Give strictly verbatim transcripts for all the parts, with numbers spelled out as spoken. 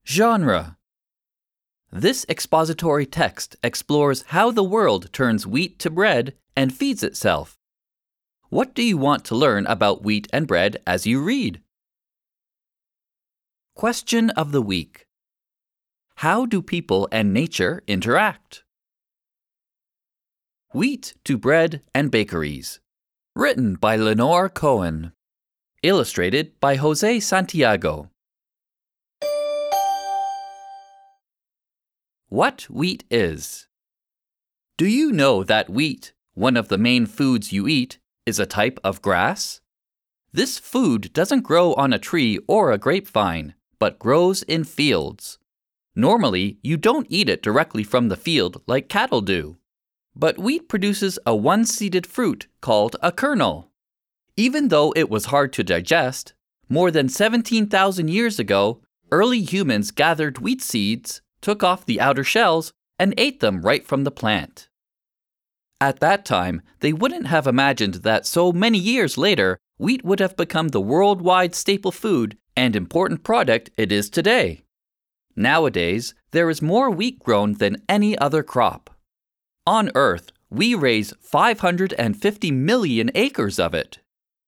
Genre. This expository text explores how the world turns wheat to bread and feeds itself. What do you want to learn about wheat and bread as you read? Question of the week. How do people and nature interact? Wheat to Bread and Bakeries. Written by Lenore Cohen. Illustrated by Jose Santiago. What wheat is. Do you know that wheat, one of the main foods you eat, is a type of grass? This food doesn't grow on a tree or a grapevine, but grows in fields. Normally, you don't eat it directly from the field like cattle do. But wheat produces a one-seeded fruit called a kernel. Even though it was hard to digest, more than seventeen thousand years ago, early humans gathered wheat seeds, took off the outer shells, and ate them right from the plant. At that time, they wouldn't have imagined that so many years later, wheat would have become the worldwide staple food and important product it is today. Nowadays, there is more wheat grown than any other crop. On Earth, we raise five hundred fifty million acres of it.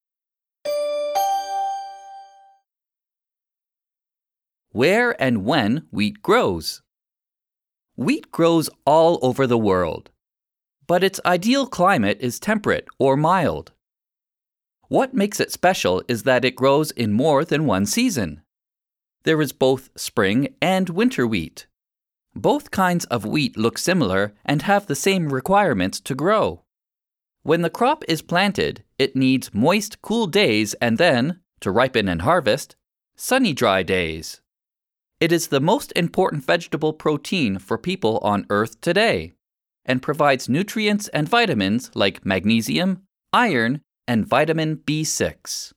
Where and when wheat grows. Wheat grows all over the world, but its ideal climate is temperate or mild. What makes it special is that it grows in more than one season. There is both spring and winter wheat. Both kinds of wheat look similar and have the same requirements to grow. When the crop is planted, it needs moist, cool days and then, to ripen and harvest, sunny, dry days. It is the most important vegetable protein for people on Earth today and provides nutrients and vitamins like magnesium, iron, and vitamin B six.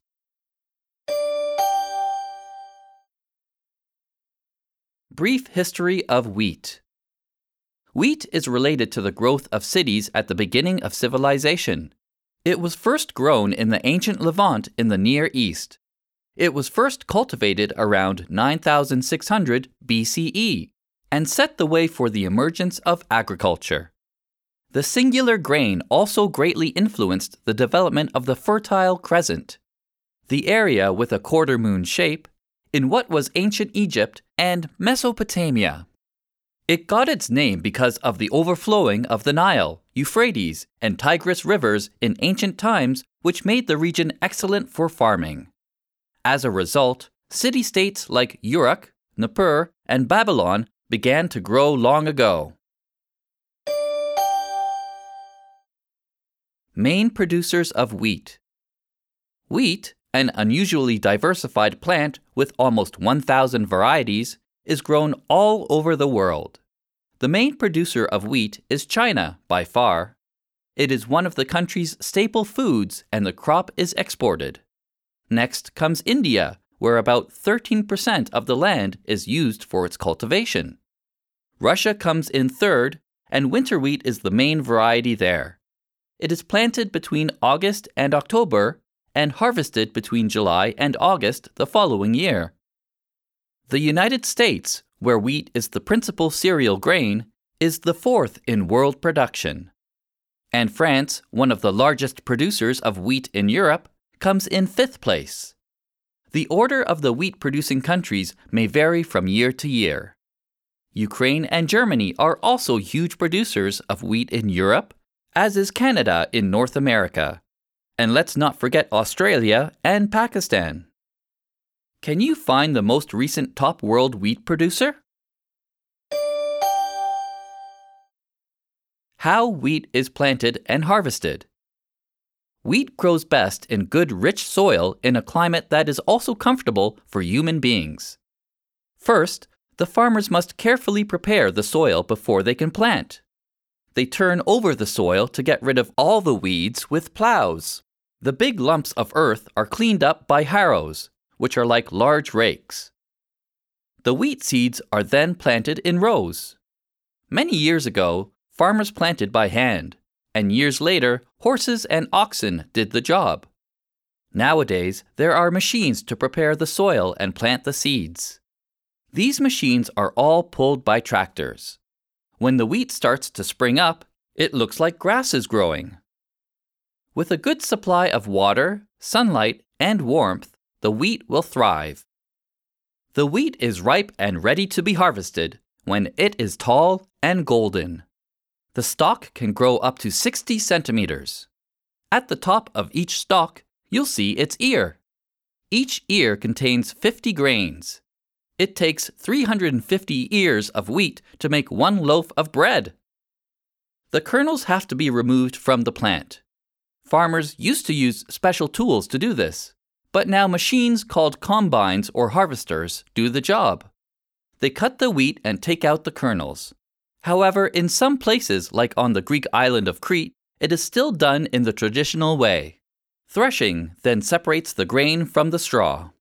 Brief history of wheat. Wheat is related to the growth of cities at the beginning of civilization. It was first grown in the ancient Levant in the Near East. It was first cultivated around nine thousand six hundred B C E and set the way for the emergence of agriculture. The singular grain also greatly influenced the development of the Fertile Crescent, the area with a quarter moon shape, in what was ancient Egypt and Mesopotamia. It got its name because of the overflowing of the Nile, Euphrates, and Tigris rivers in ancient times, which made the region excellent for farming. As a result, city-states like Uruk, Nippur, and Babylon began to grow long ago. Main producers of wheat. Wheat, an unusually diversified plant with almost one thousand varieties, is grown all over the world. The main producer of wheat is China, by far. It is one of the country's staple foods and the crop is exported. Next comes India, where about thirteen percent of the land is used for its cultivation. Russia comes in third, and winter wheat is the main variety there. It is planted between August and October and harvested between July and August the following year. The United States, where wheat is the principal cereal grain, is the fourth in world production. And France, one of the largest producers of wheat in Europe, comes in fifth place. The order of the wheat-producing countries may vary from year to year. Ukraine and Germany are also huge producers of wheat in Europe, as is Canada in North America. And let's not forget Australia and Pakistan. Can you find the most recent top world wheat producer? How wheat is planted and harvested. Wheat grows best in good, rich soil in a climate that is also comfortable for human beings. First, the farmers must carefully prepare the soil before they can plant. They turn over the soil to get rid of all the weeds with plows. The big lumps of earth are cleaned up by harrows, which are like large rakes. The wheat seeds are then planted in rows. Many years ago, farmers planted by hand, and years later, horses and oxen did the job. Nowadays, there are machines to prepare the soil and plant the seeds. These machines are all pulled by tractors. When the wheat starts to spring up, it looks like grass is growing. With a good supply of water, sunlight, and warmth, the wheat will thrive. The wheat is ripe and ready to be harvested when it is tall and golden. The stalk can grow up to sixty centimeters. At the top of each stalk, you'll see its ear. Each ear contains fifty grains. It takes three hundred fifty ears of wheat to make one loaf of bread. The kernels have to be removed from the plant. Farmers used to use special tools to do this, but now machines called combines or harvesters do the job. They cut the wheat and take out the kernels. However, in some places, like on the Greek island of Crete, it is still done in the traditional way. Threshing then separates the grain from the straw.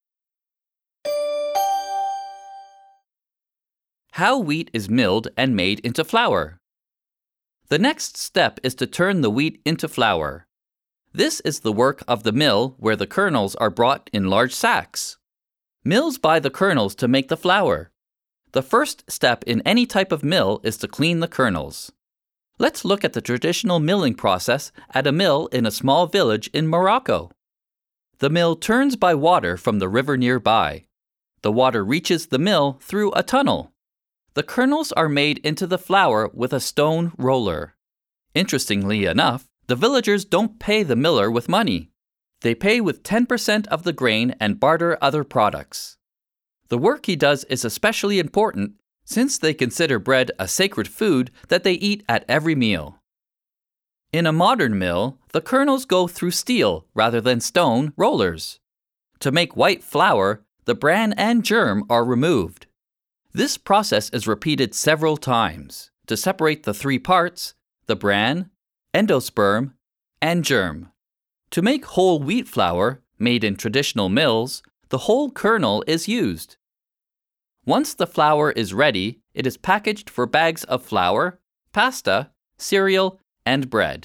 How wheat is milled and made into flour. The next step is to turn the wheat into flour. This is the work of the mill where the kernels are brought in large sacks. Mills buy the kernels to make the flour. The first step in any type of mill is to clean the kernels. Let's look at the traditional milling process at a mill in a small village in Morocco. The mill turns by water from the river nearby. The water reaches the mill through a tunnel. The kernels are made into the flour with a stone roller. Interestingly enough, the villagers don't pay the miller with money. They pay with ten percent of the grain and barter other products. The work he does is especially important since they consider bread a sacred food that they eat at every meal. In a modern mill, the kernels go through steel rather than stone rollers. To make white flour, the bran and germ are removed. This process is repeated several times to separate the three parts, the bran, endosperm, and germ. To make whole wheat flour, made in traditional mills, the whole kernel is used. Once the flour is ready, it is packaged for bags of flour, pasta, cereal, and bread.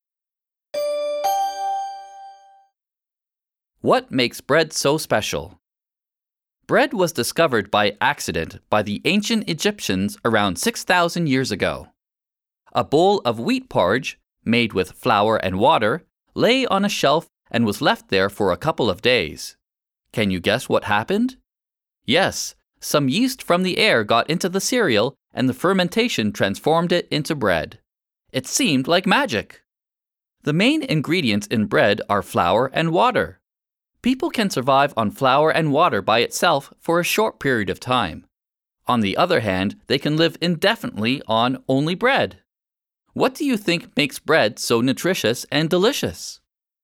What makes bread so special? Bread was discovered by accident by the ancient Egyptians around six thousand years ago. A bowl of wheat porridge, made with flour and water, lay on a shelf and was left there for a couple of days. Can you guess what happened? Yes, some yeast from the air got into the cereal and the fermentation transformed it into bread. It seemed like magic. The main ingredients in bread are flour and water. People can survive on flour and water by itself for a short period of time. On the other hand, they can live indefinitely on only bread. What do you think makes bread so nutritious and delicious?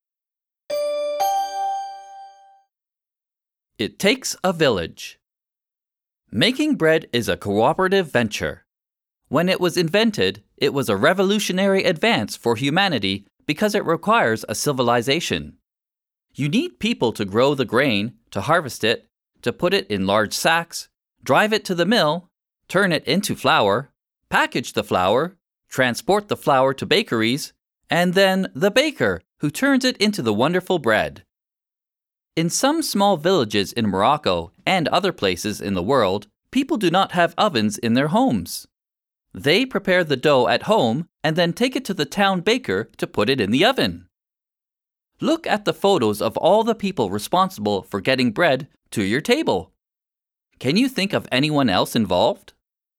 It takes a village. Making bread is a cooperative venture. When it was invented, it was a revolutionary advance for humanity because it requires a civilization. You need people to grow the grain, to harvest it, to put it in large sacks, drive it to the mill, turn it into flour, package the flour, transport the flour to bakeries, and then the baker, who turns it into the wonderful bread. In some small villages in Morocco and other places in the world, people do not have ovens in their homes. They prepare the dough at home and then take it to the town baker to put it in the oven. Look at the photos of all the people responsible for getting bread to your table. Can you think of anyone else involved?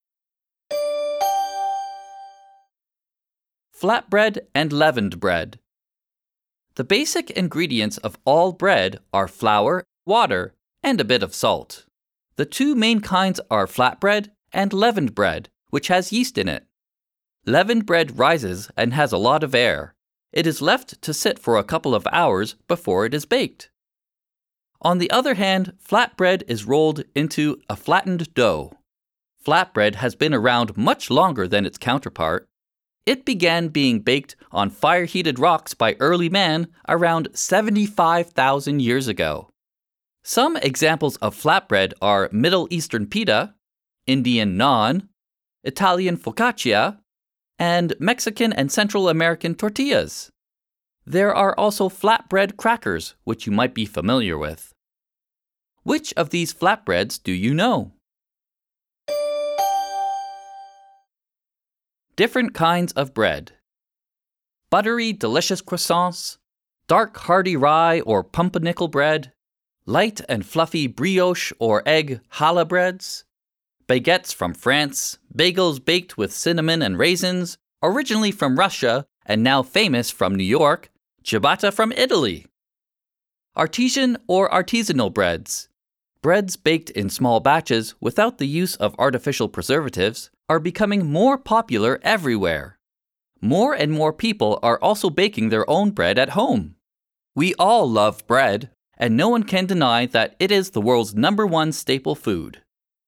Flatbread and leavened bread. The basic ingredients of all bread are flour, water, and a bit of salt. The two main kinds are flatbread and leavened bread, which has yeast in it. Leavened bread rises and has a lot of air. It is left to sit for a couple of hours before it is baked. On the other hand, flatbread is rolled into a flattened dough. Flatbread has been around much longer than its counterpart. It began being baked on fire-heated rocks by early man around seventy-five thousand years ago. Some examples of flatbread are Middle Eastern pita, Indian naan, Italian focaccia, and Mexican and Central American tortillas. There are also flatbread crackers, which you might be familiar with. Which of these flatbreads do you know? different kinds of bread. Buttery, delicious croissants, dark, hearty rye or pumpernickel bread, light and fluffy brioche or egg challah breads, baguettes from France, bagels baked with cinnamon and raisins, originally from Russia and now famous from New York, ciabatta from Italy. Artesian or artisanal breads. Breads baked in small batches without the use of artificial preservatives are becoming more popular everywhere. More and more people are also baking their own bread at home. We all love bread, and no one can deny that it is the world's number one staple food.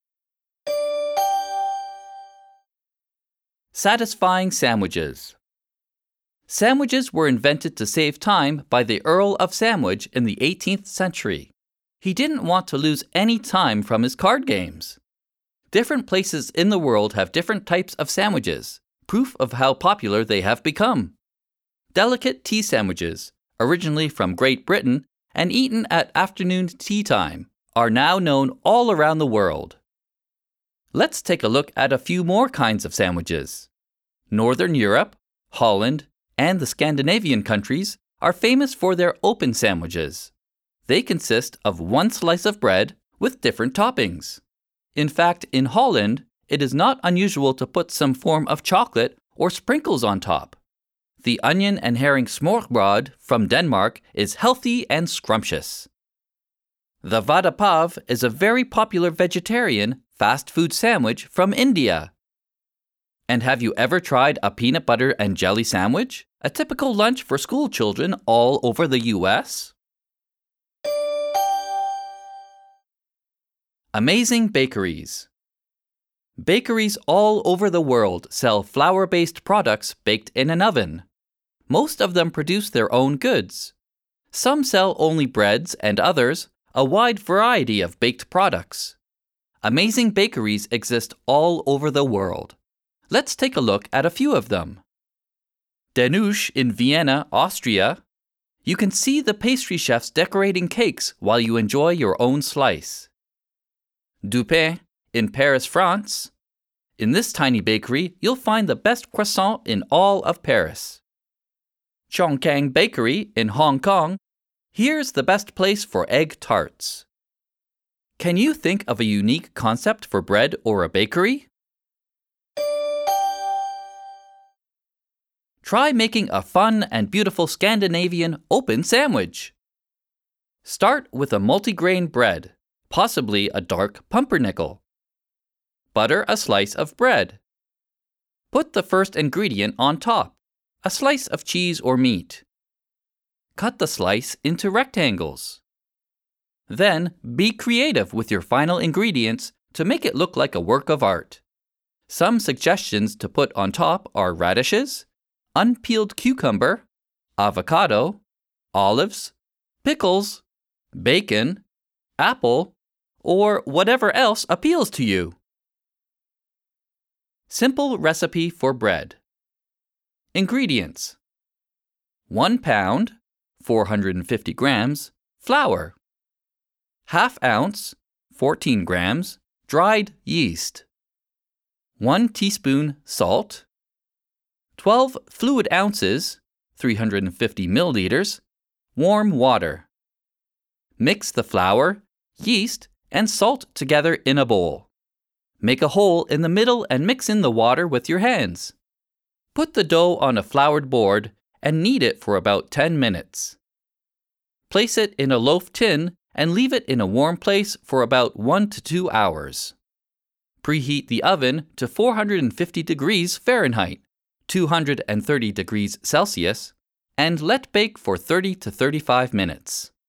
Satisfying sandwiches. Sandwiches were invented to save time by the Earl of Sandwich in the eighteenth century. He didn't want to lose any time from his card games. Different places in the world have different types of sandwiches, proof of how popular they have become. Delicate tea sandwiches, originally from Great Britain and eaten at afternoon tea time, are now known all around the world. Let's take a look at a few more kinds of sandwiches. Northern Europe, Holland, and the Scandinavian countries are famous for their open sandwiches. They consist of one slice of bread with different toppings. In fact, in Holland, it is not unusual to put some form of chocolate or sprinkles on top. The onion and herring smørrebrød from Denmark is healthy and scrumptious. The vada pav is a very popular vegetarian fast food sandwich from India. And have you ever tried a peanut butter and jelly sandwich? A typical lunch for school children all over the U S? Amazing bakeries. Bakeries all over the world sell flour-based products baked in an oven. Most of them produce their own goods. Some sell only breads and others a wide variety of baked products. Amazing bakeries exist all over the world. Let's take a look at a few of them. Denusch in Vienna, Austria. You can see the pastry chefs decorating cakes while you enjoy your own slice. Dupin in Paris, France. In this tiny bakery, you'll find the best croissant in all of Paris. Chongqing Bakery in Hong Kong. Here's the best place for egg tarts. Can you think of a unique concept for bread or a bakery? Try making a fun and beautiful Scandinavian open sandwich. Start with a multigrain bread, possibly a dark pumpernickel. Butter a slice of bread. Put the first ingredient on top, a slice of cheese or meat. Cut the slice into rectangles. Then, be creative with your final ingredients to make it look like a work of art. Some suggestions to put on top are radishes, unpeeled cucumber, avocado, olives, pickles, bacon, apple, or whatever else appeals to you. Simple recipe for bread. Ingredients: one pound, four hundred fifty grams, flour. Half ounce, fourteen grams, dried yeast. one teaspoon salt. twelve fluid ounces, three hundred fifty milliliters, warm water. Mix the flour, yeast, and salt together in a bowl. Make a hole in the middle and mix in the water with your hands. Put the dough on a floured board and knead it for about ten minutes. Place it in a loaf tin and leave it in a warm place for about one to two hours. Preheat the oven to four hundred fifty degrees Fahrenheit, two hundred thirty degrees Celsius, and let bake for thirty to thirty-five minutes.